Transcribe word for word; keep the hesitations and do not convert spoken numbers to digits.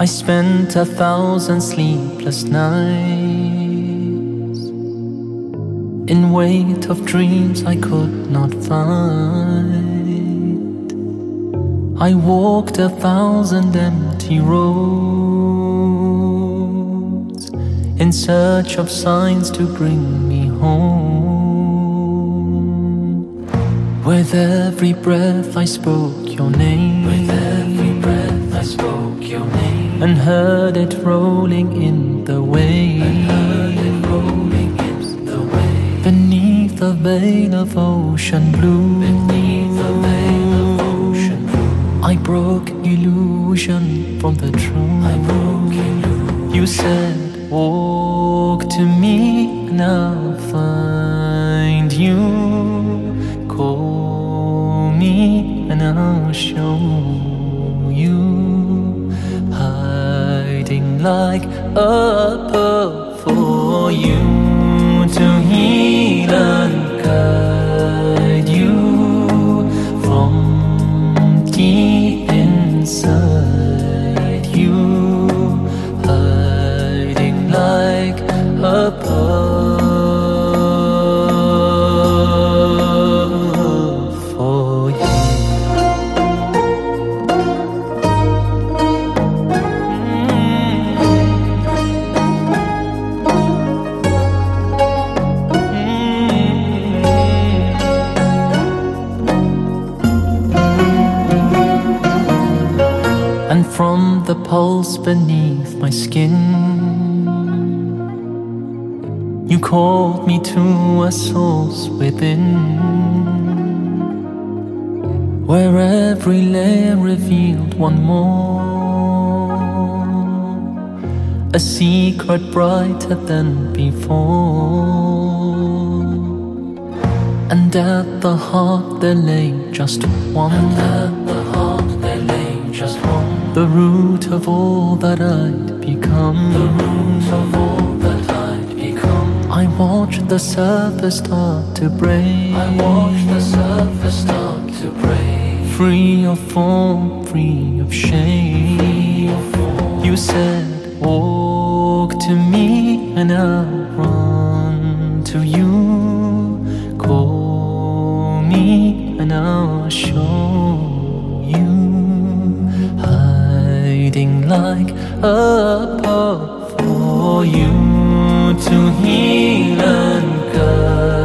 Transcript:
I spent a thousand sleepless nights in wait of dreams I could not find. I walked a thousand empty roads in search of signs to bring me home. With every breath I spoke your name. With every breath I spoke your name, and heard it rolling in the waves. and heard it rolling in the waves. Beneath the veil of ocean blue, Beneath the veil of ocean blue, I broke illusion from the truth. I broke illusion. You said, walk to me and I'll find you. Call me and I'll show you. Hiding like a pearl for you to heal and guide you from deep inside you. Hiding like a pearl for you. And from the pulse beneath my skin, you called me to a source within, where every layer revealed one more, a secret brighter than before. And at the heart there lay just one, And at the heart there lay just one, the root of all that I'd become. the root of all that I'd become. I watched the surface start to break. I watched the surface start to break, Free of form, free of shame. free of form. You said, walk to me and I'll run to you. Call me and I'll show you. Hiding like a pearl for you to heal and guide